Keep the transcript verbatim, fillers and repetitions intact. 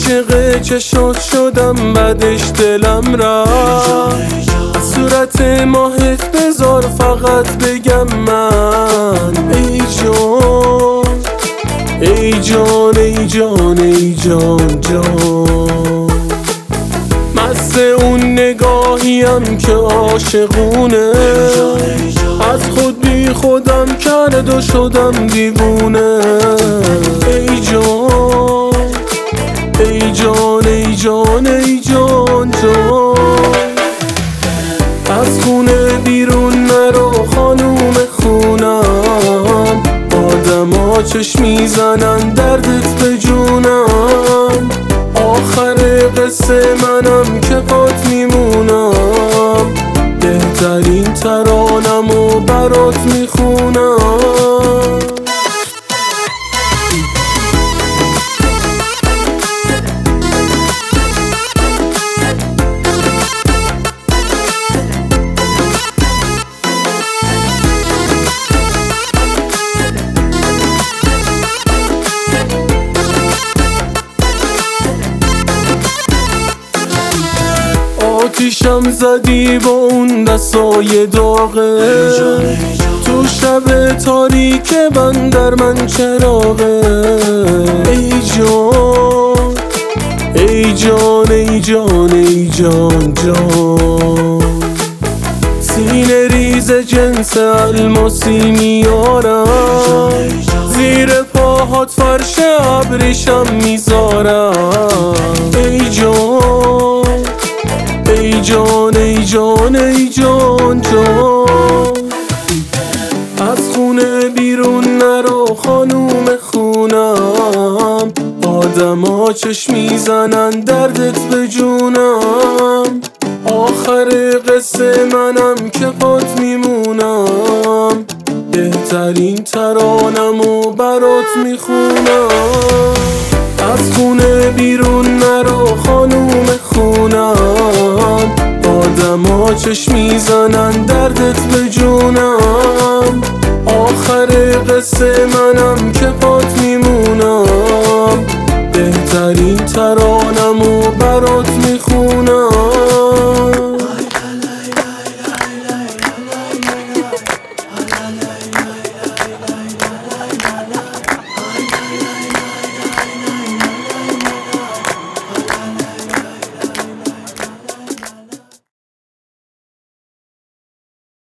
عاشق چشات شدم بعدش دلم رفت. از صورت ماهت بذار فقط بگم من ای جان ای جان ای جان ای جان جان. مست اون نگاهیم که عاشقونه، از خود بی خودم کرد و شدم دیوونه. ای جان ای جان ای جان ای جان جان. از خونه بیرون نرو خانوم خونم، آدما چشم میزنن دردت به جونم. آخر قصه منم که پات میمونم، بهترین ترانمو برات میخونم. آتیشم زدی با اون دستای داغه، تو شب تاریک من در من چراغه. ای جان ای جان ای جان ای جان جان. سینه ریز جنس الماسی میارم، زیر پاهات فرش ابریشم میذارم. ای جان ای جان ای جان ای جان جان. از خونه بیرون نرو خانوم خونم، آدما چشم میزنن دردت به جونم. آخر قصه منم که پات میمونم، بهترین ترانمو برات میخونم. از خونه بیرون نرو خانوم خونم، آدما چشم میزنن دردت به جونم. آخر قصه منم که پات میمونم، بهترین ترانمو